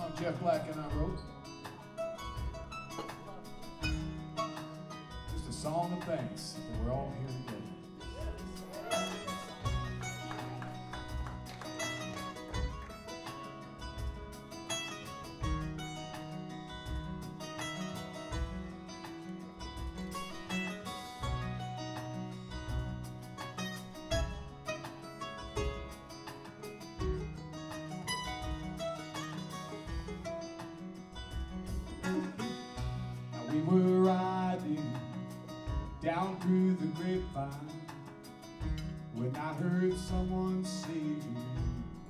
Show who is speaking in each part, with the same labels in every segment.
Speaker 1: song Jeff Black and I wrote. Just a song of thanks that we're all here together. We were riding down through the grapevine when I heard someone say to me,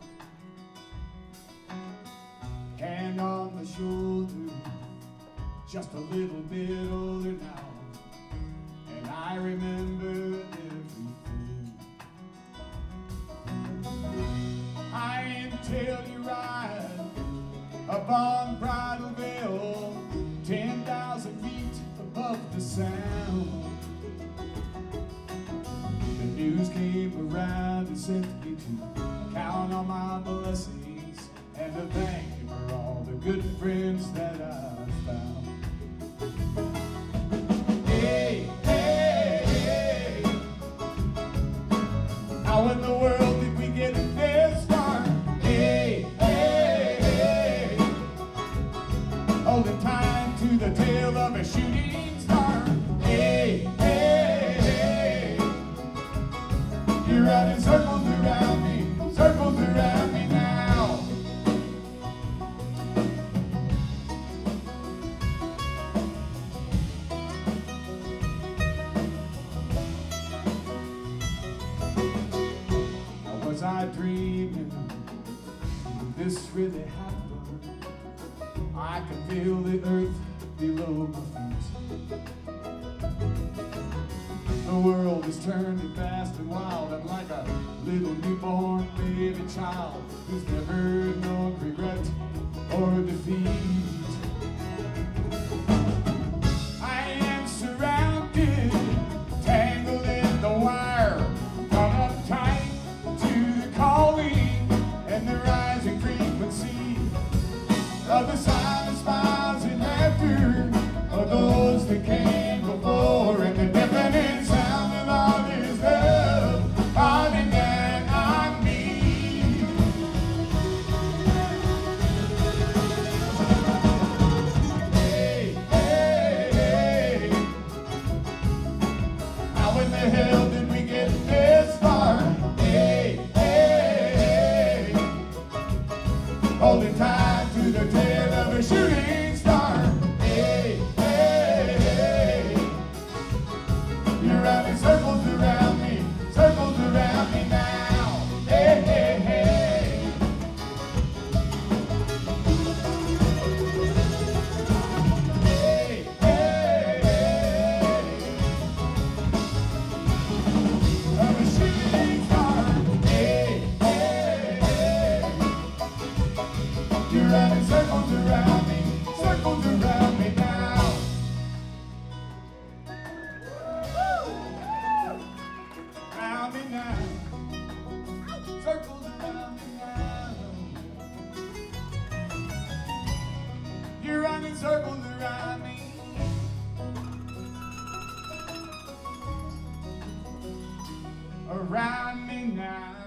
Speaker 1: hand on the shoulder, just a little bit older now, and I remember everything. I entail you ride up on Bridal Veil, 10,000 feet above the sound. The news came around and sent me to count on my blessings and to thank you for all the good friends that I've found. Hey, hey, hey, how in the world did we get this far? Hey, hey, hey, holding time to the tail of a shooting star. Hey, hey, hey, you're running circles around me now. Now was I dreaming? Did this really happen? I can feel the earth below my feet. The world is turning fast and wild. I'm like a little newborn baby child who's never known regret or defeat. I am surrounded, tangled in the wire, caught up tight to the calling and the rising frequency of the silent smiles and laughter of those that came before, and the deafening sound of all His love calling down on me. Hey, hey, hey, how in the hell did we get this far? Hey, hey, hey, holding tight to the tail of a shooting star. Hey, hey, hey, you're running circles around me now. Hey, hey, hey, hey, hey, hey, of a shooting star. Hey, hey, hey, you're running circles around me now. Around me now. Circles around me now. You're running circles around me. Around me now.